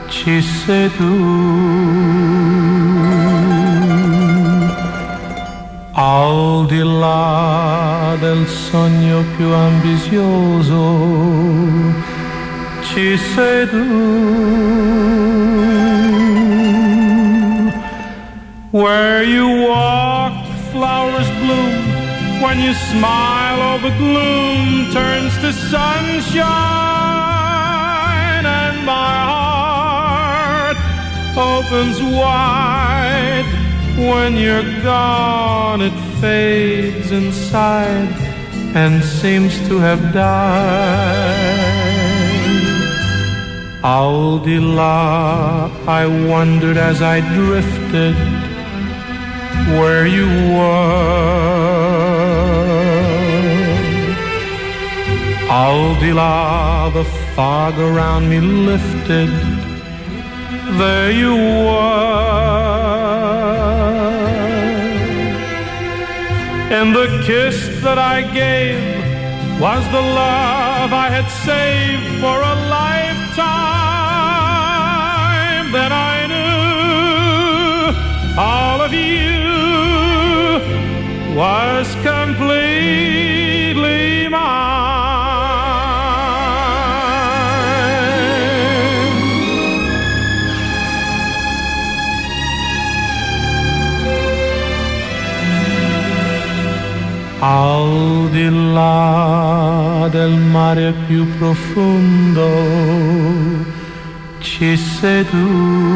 ci sei tu. Al di là del sogno più ambizioso, ci sei tu. Where you walk, flowers bloom. When you smile, all the gloom turns to sunshine, and my heart opens wide. When you're gone, it fades inside and seems to have died. Al di là, I wondered as I drifted where you were. Al di là, the fog around me lifted. There you were. And the kiss that I gave was the love I had saved for a lifetime. Then I knew all of you was completely mine. Al di là del mare più profondo ci sei tu.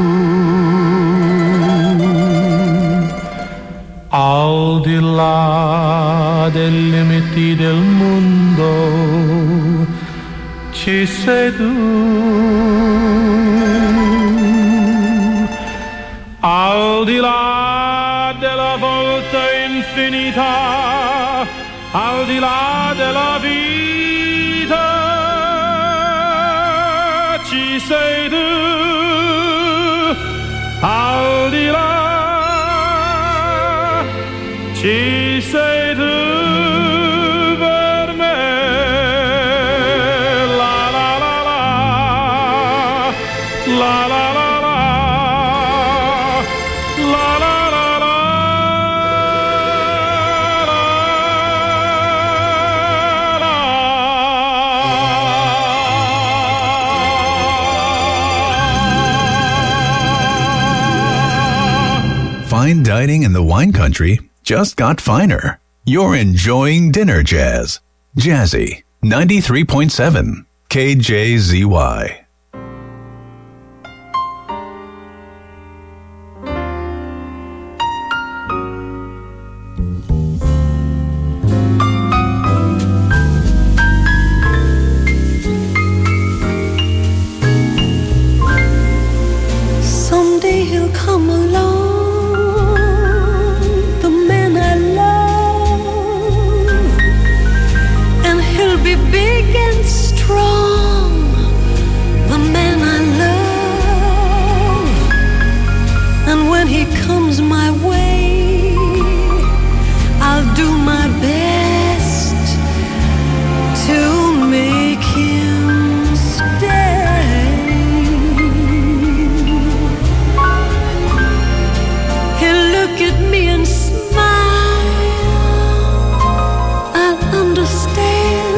Al di là dei limiti del mondo ci sei tu. Al di là della volta infinita, al di là della vita ci sei tu. Al di là ci sei tu per me. La la la la, la la la la, la la la la, la. Fine dining in the wine country just got finer. You're enjoying Dinner Jazz. Jazzy 93.7 KJZY. Someday he'll come along, big and strong, the man I love. And when he comes my way, I'll do my best to make him stay. He'll look at me and smile, I'll understand.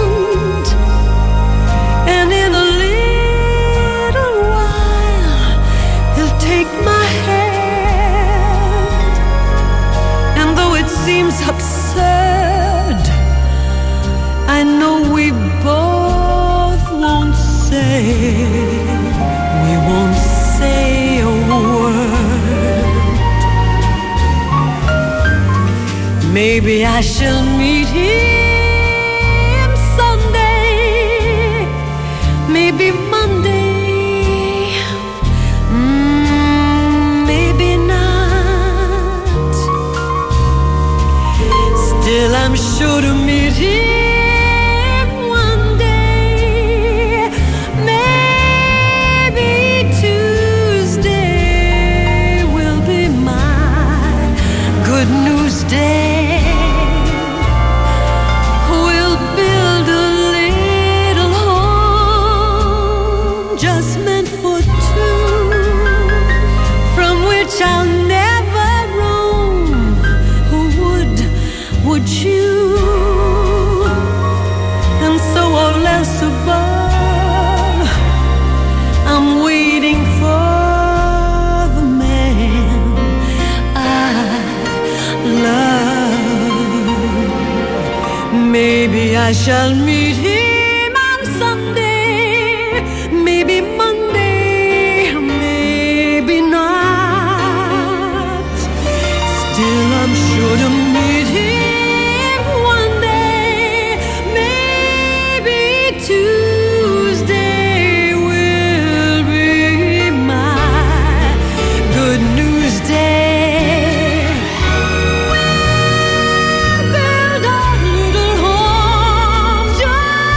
Seems absurd, I know we both won't say a word. Maybe I shall meet him Sunday, maybe Monday. Still, I'm sure to meet him one day. Maybe Tuesday will be my good news day. shall meet him on Sunday, maybe Monday, maybe not. Still I'm sure to meet him one day, maybe Tuesday will be my good news day. We'll build a little home just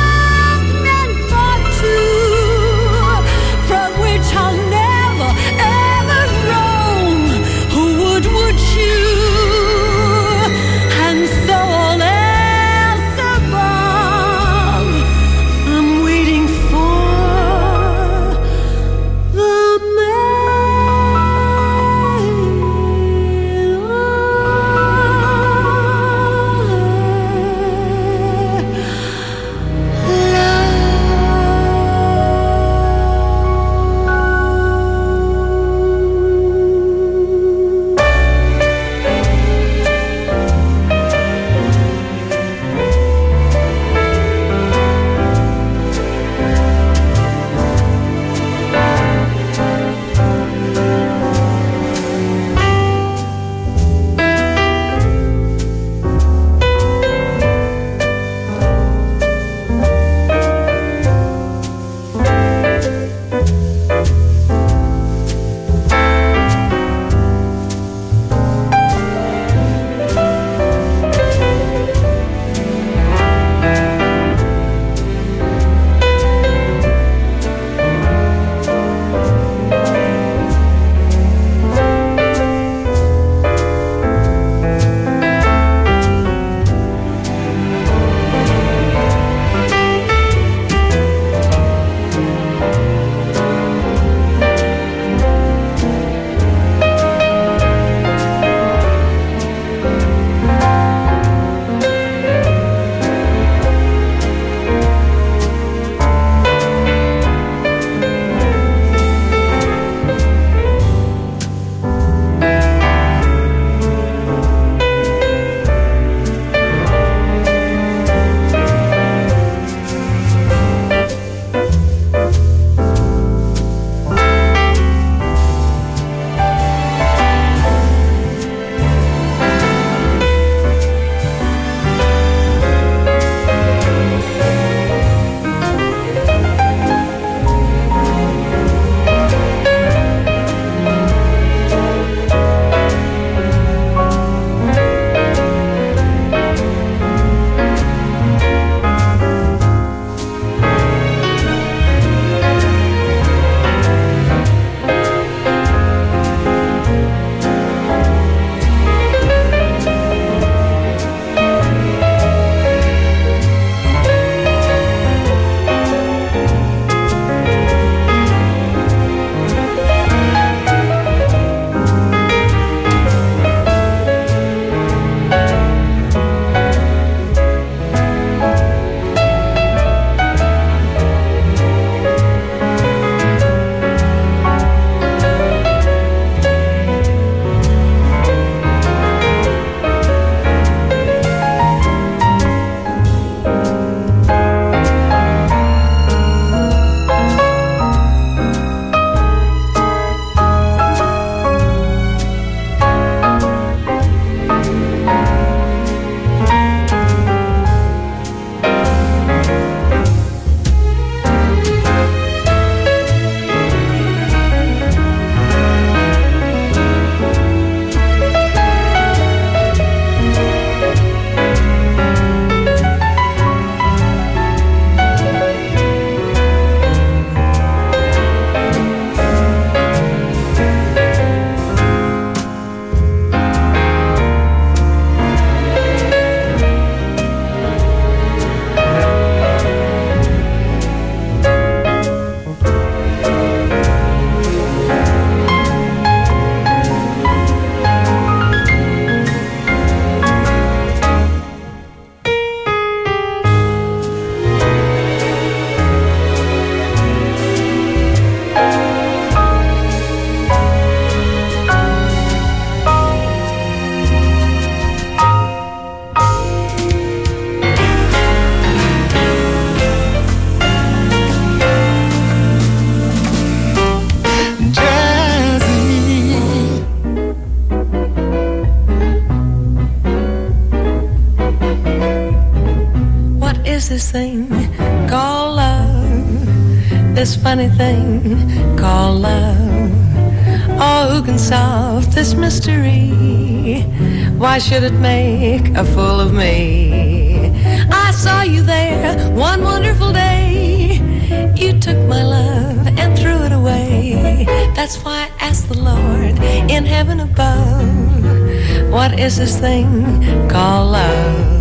funny thing called love. Oh, who can solve this mystery? Why should it make a fool of me? I saw you there one wonderful day. You took my love and threw it away. That's why I asked the Lord in heaven above, what is this thing called love?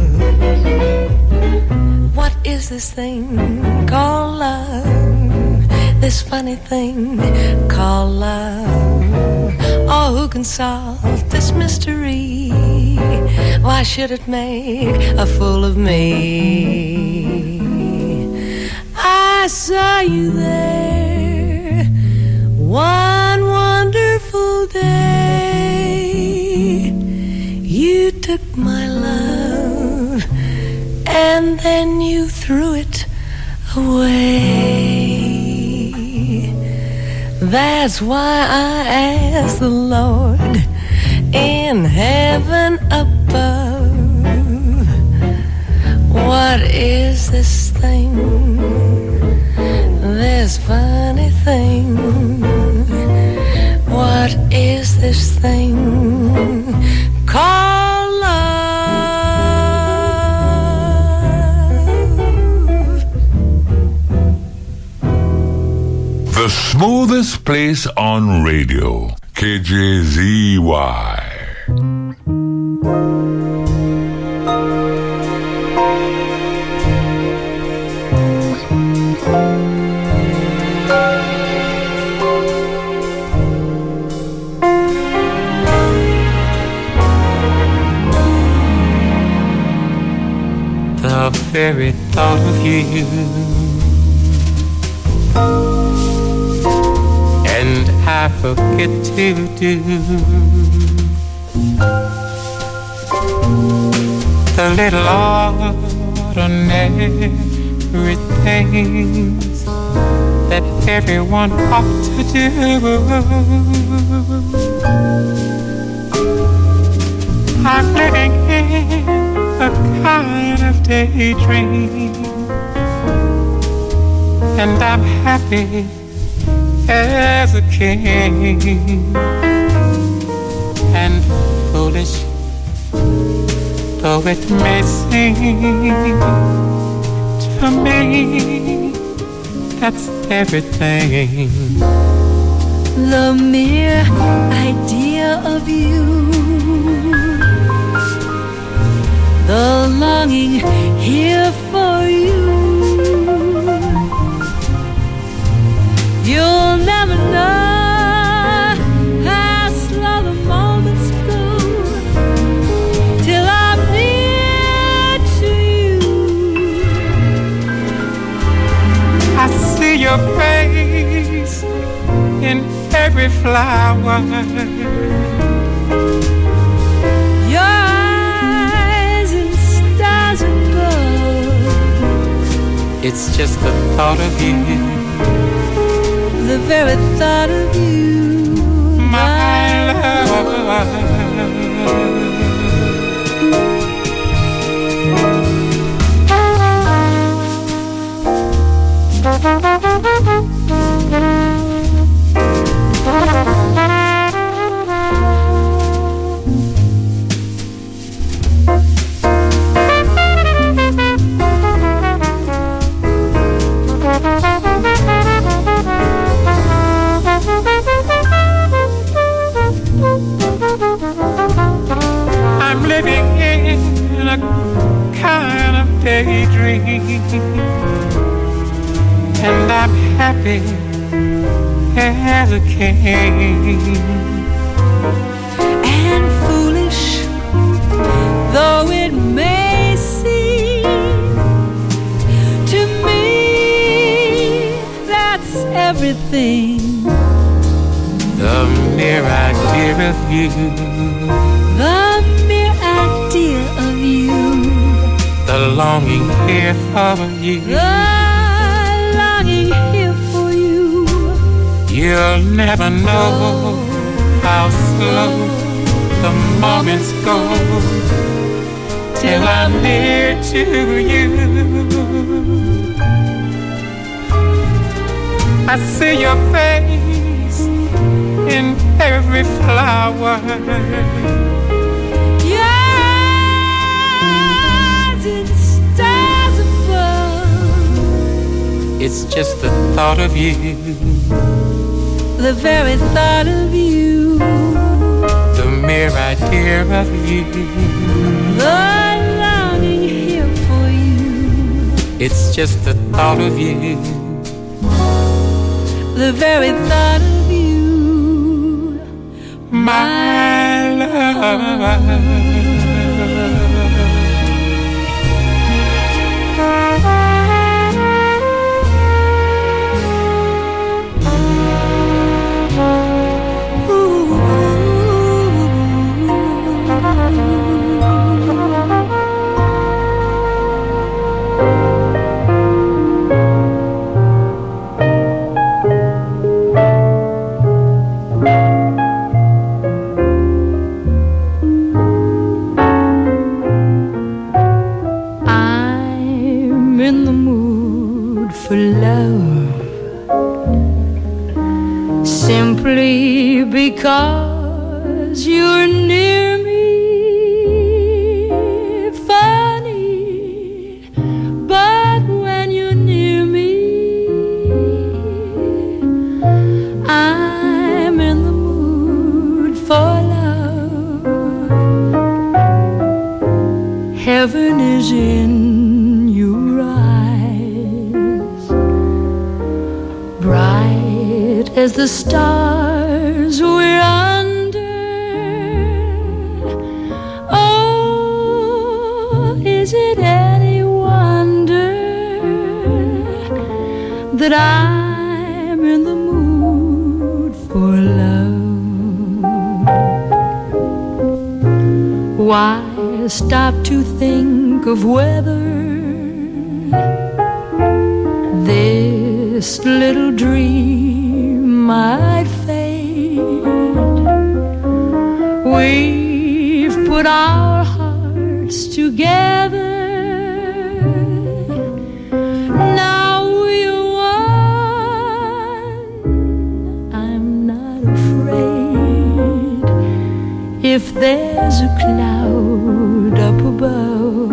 What is this thing called love? This funny thing called love. Oh, who can solve this mystery? Why should it make a fool of me? I saw you there one wonderful day. You took my love and then you threw it away. That's why I asked the Lord in heaven above, what is this thing, this funny thing? What is this thing called love? The smoothest place on radio, KJZY. The very thought of you and I forget to do the little ordinary things that everyone ought to do. I'm living in a kind of daydream, and I'm happy as a king. And foolish though it may seem to me, that's everything. The mere idea of you, the longing here for you, you'll never know how slow the moments go till I'm near to you. I see your face in every flower, Your eyes in stars above. it's just the thought of you, The very thought of you, my love. I'm living in a kind of daydream, and I'm happy as a king. and foolish though it may seem to me, that's everything. The mere idea of you, The mere idea of you, the longing here for you, the longing here for you, you'll never know how slow the moments go till I'm near to you. I see your face in every flower. Your eyes in stars above. It's just the thought of you, the very thought of you, the mere idea of you, the longing here for you. It's just the thought of you, the very thought of you, my love. Because you're near me, funny, but when you're near me, I'm in the mood for love. Heaven is in your eyes, bright as the stars we're under. Oh, is it any wonder that I'm in the mood for love? Why stop to think of whether this little dream might fade? We've put our hearts together. Now we're one. I'm not afraid if there's a cloud up above.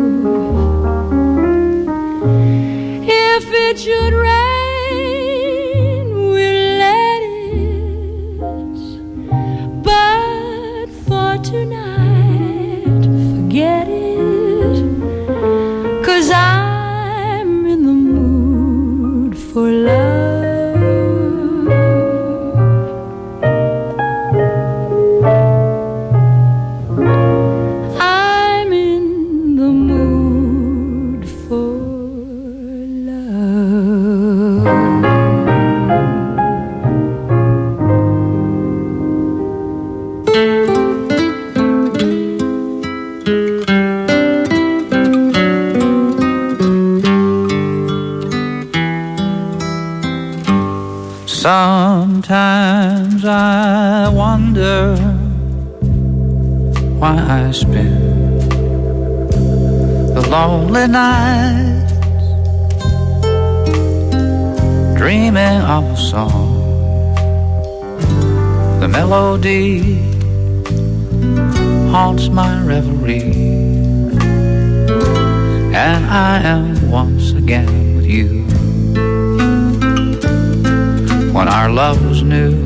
If it should rain, we'll let it. But for tonight, forget it. 'Cause I'm in the mood for love. I'm in the mood for love. Sometimes I wonder why I spend the lonely nights dreaming of a song. The melody haunts my reverie, and I am once again with you. When our love was new,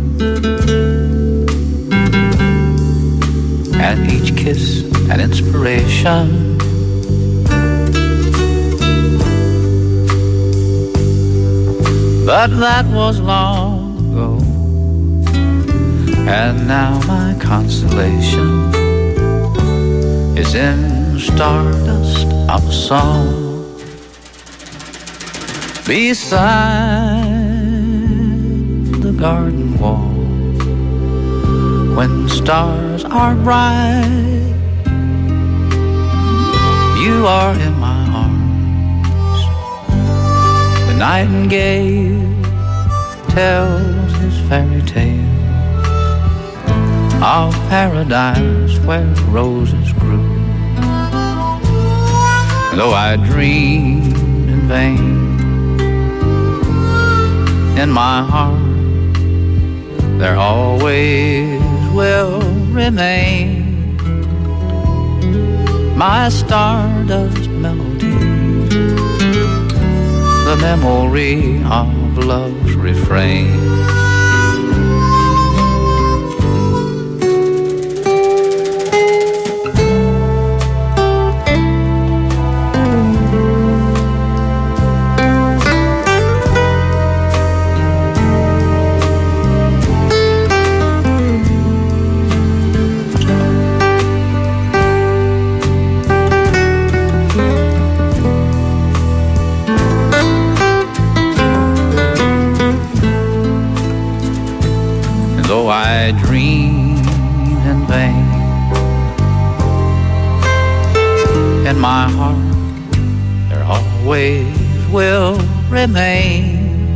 and each kiss an inspiration, but that was long ago, and now my consolation is in the stardust of a song. Beside the garden wall, when stars are bright, you are in my arms. The nightingale tells his fairy tale of paradise where roses grew. Though I dreamed in vain in my heart, there always will remain my stardust melody, the memory of love's refrain. I dream in vain, in my heart there always will remain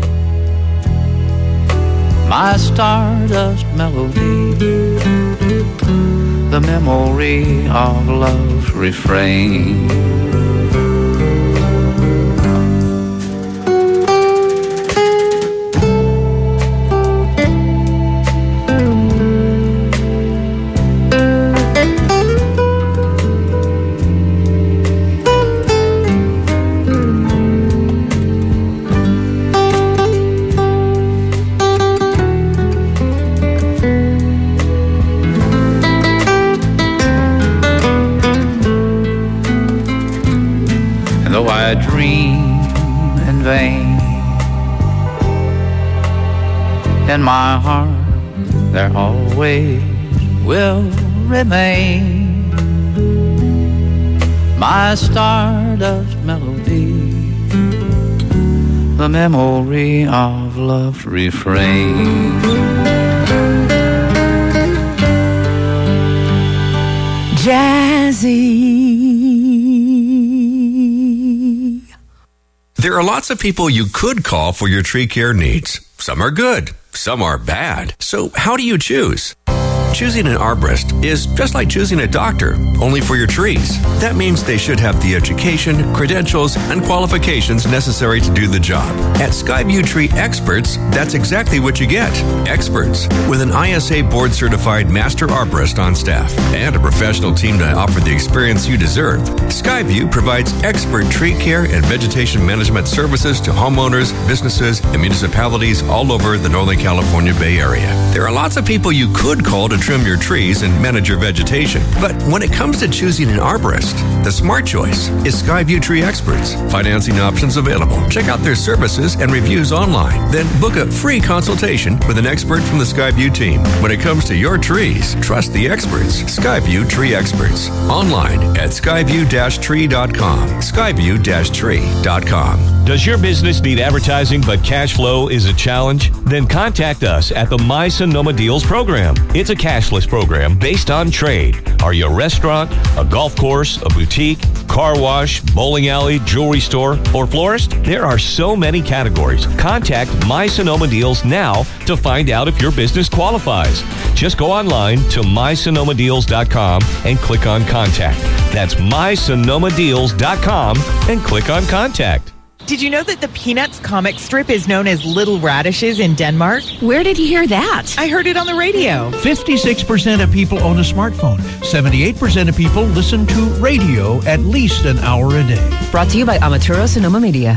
my stardust melody, the memory of love's refrain. Though I dream in vain, in my heart there always will remain my stardust melody, the memory of love's refrain. Jazzy. There are lots of people you could call for your tree care needs. Some are good, some are bad. So how do you choose? Choosing an arborist is just like choosing a doctor, only for your trees. That means they should have the education, credentials, and qualifications necessary to do the job. At Skyview Tree Experts, that's exactly what you get. Experts with an ISA board-certified master arborist on staff and a professional team to offer the experience you deserve. Skyview provides expert tree care and vegetation management services to homeowners, businesses, and municipalities all over the Northern California Bay Area. There are lots of people you could call to trim your trees and manage your vegetation. But when it comes to choosing an arborist, the smart choice is Skyview Tree Experts. Financing options available. Check out their services and reviews online. Then book a free consultation with an expert from the Skyview team. When it comes to your trees, trust the experts. Skyview Tree Experts. Online at skyview-tree.com. Skyview-tree.com. Does your business need advertising but cash flow is a challenge? Then contact us at the My Sonoma Deals program. It's a cashless program based on trade. Are you a restaurant, a golf course, a boutique, car wash, bowling alley, jewelry store, or florist? There are so many categories. Contact My Sonoma Deals now to find out if your business qualifies. Just go online to mysonomadeals.com and click on Contact. That's mysonomadeals.com and click on Contact. Did you know that the Peanuts comic strip is known as Little Radishes in Denmark? Where did you hear that? I heard it on the radio. 56% of people own a smartphone. 78% of people listen to radio at least an hour a day. Brought to you by Amaturo Sonoma Media.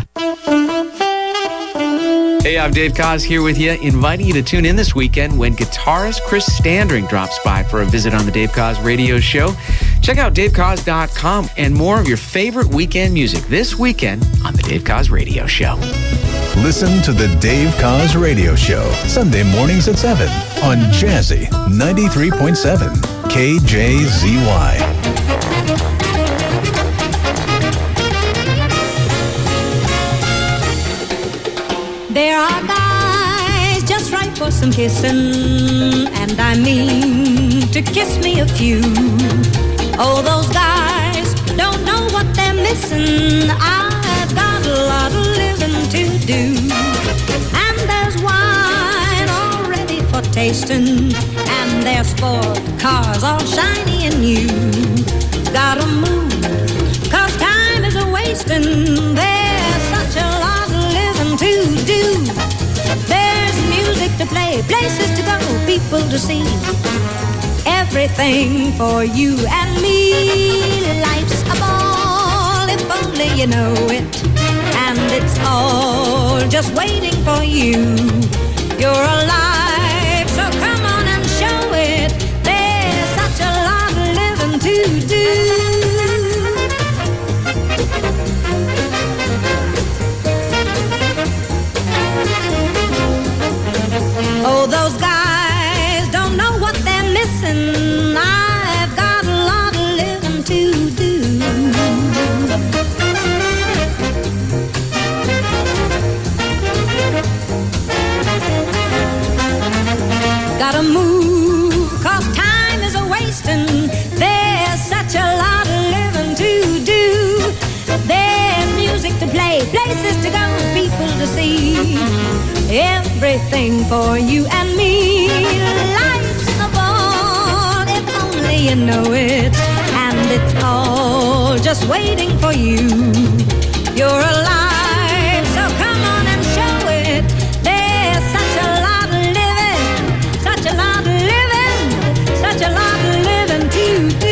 Hey, I'm Dave Koz here with you, inviting you to tune in this weekend when guitarist Chris Standring drops by for a visit on the Dave Koz radio show. Check out davekoz.com and more of your favorite weekend music this weekend on the Dave Koz radio show. Listen to the Dave Koz radio show, Sunday mornings at 7 on Jazzy 93.7 KJZY. There are guys just right for some kissing, and I mean to kiss me a few. Oh, those guys don't know what they're missing. I've got a lot of living to do. And there's wine already for tasting, and there's sport cars all shiny and new. Gotta move, 'cause time is a-wasting. There's such a lot of living to do. to play, places to go, people to see. Everything for you and me. Life's a ball, if only you know it. And it's all just waiting for you. You're alive, so come on and show it. There's such a lot of living to do. Oh, those guys don't know what they're missing. I've got a lot of living to do. Gotta move, 'cause time is a-wasting. There's such a lot of living to do. There's music to play, places to go, people to see. Everything for you and me. Life's a ball, if only you know it. And it's all just waiting for you. You're alive, so come on and show it. There's such a lot of living, such a lot of living, such a lot of living to do.